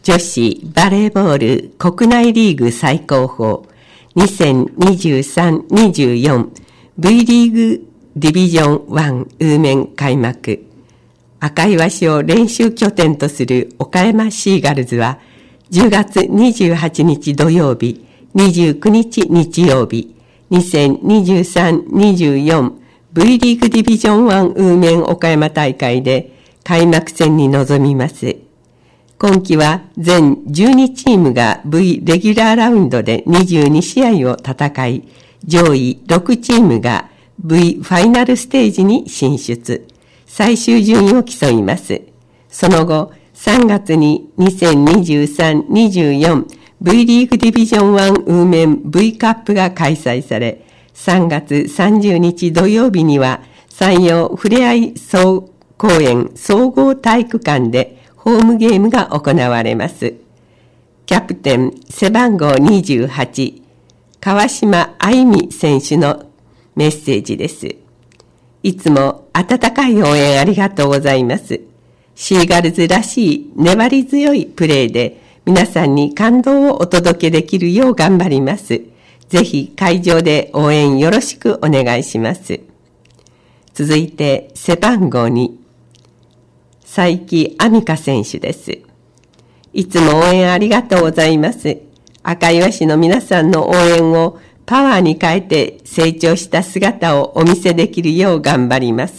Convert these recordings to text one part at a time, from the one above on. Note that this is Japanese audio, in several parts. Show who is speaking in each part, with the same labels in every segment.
Speaker 1: 女子バレーボール国内リーグ最高峰 2023-24 V リーグディビジョン1ウーメン開幕。赤岩市を練習拠点とする岡山シーガルズは10月28日土曜日、29日日曜日、2023-24 V リーグディビジョン1ウーメン岡山大会で開幕戦に臨みます。今季は全12チームが V レギュラーラウンドで22試合を戦い、上位6チームが V ファイナルステージに進出、最終順位を競います。その後、3月に 2023-24 V リーグディビジョン1ウーメン V カップが開催され、3月30日土曜日には山陽ふれあい公園総合体育館でホームゲームが行われます。キャプテン背番号28、川島愛美選手のメッセージです。いつも温かい応援ありがとうございます。シーガルズらしい粘り強いプレーで皆さんに感動をお届けできるよう頑張ります。ぜひ会場で応援よろしくお願いします。続いて背番号2、佐伯亜美香選手です。いつも応援ありがとうございます。赤岩市の皆さんの応援をパワーに変えて成長した姿をお見せできるよう頑張ります。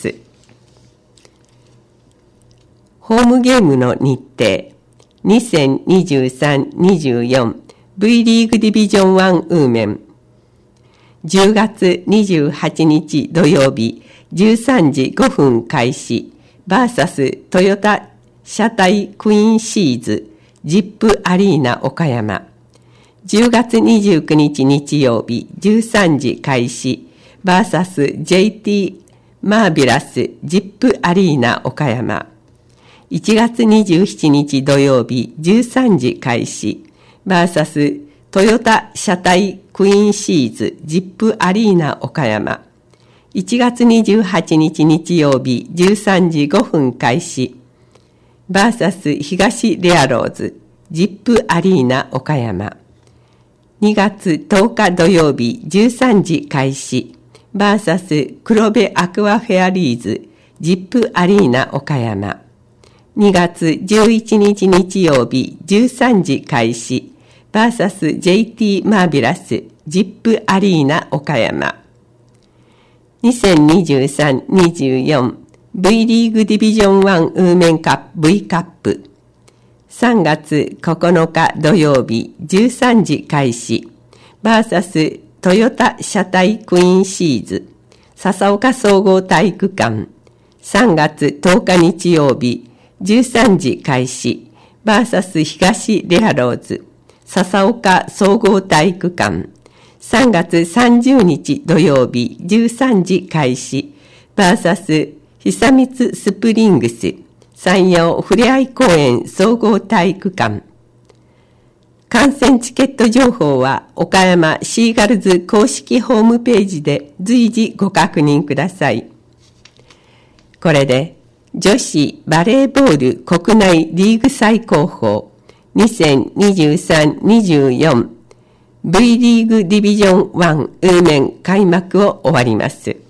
Speaker 1: ホームゲームの日程、2023-24 V リーグディビジョン1ウーメン、10月28日土曜日13時5分開始、バーサストヨタ車体クイーンシーズジップアリーナ岡山。10月29日日曜日13時開始、バーサス JT マービラスジップアリーナ岡山。1月27日土曜日13時開始、バーサストヨタ車体クイーンシーズジップアリーナ岡山。1月28日日曜日13時5分開始、バーサス東レアローズジップアリーナ岡山。2月10日土曜日13時開始、バーサス黒部アクアフェアリーズジップアリーナ岡山。2月11日日曜日13時開始、バーサス JT マービラスジップアリーナ岡山。2023-24 V リーグディビジョン1ウーメンカップ V カップ。3月9日土曜日13時開始、バーサストヨタ車体クイーンシーズ笹岡総合体育館。3月10日日曜日13時開始、バーサス東レアローズ笹岡総合体育館。3月30日土曜日13時開始、バーサス久光スプリングス山陽ふれあい公園総合体育館。観戦チケット情報は岡山シーガルズ公式ホームページで随時ご確認ください。これで女子バレーボール国内リーグ最高峰 2023-24 V リーグディビジョン1ウーメン開幕を終わります。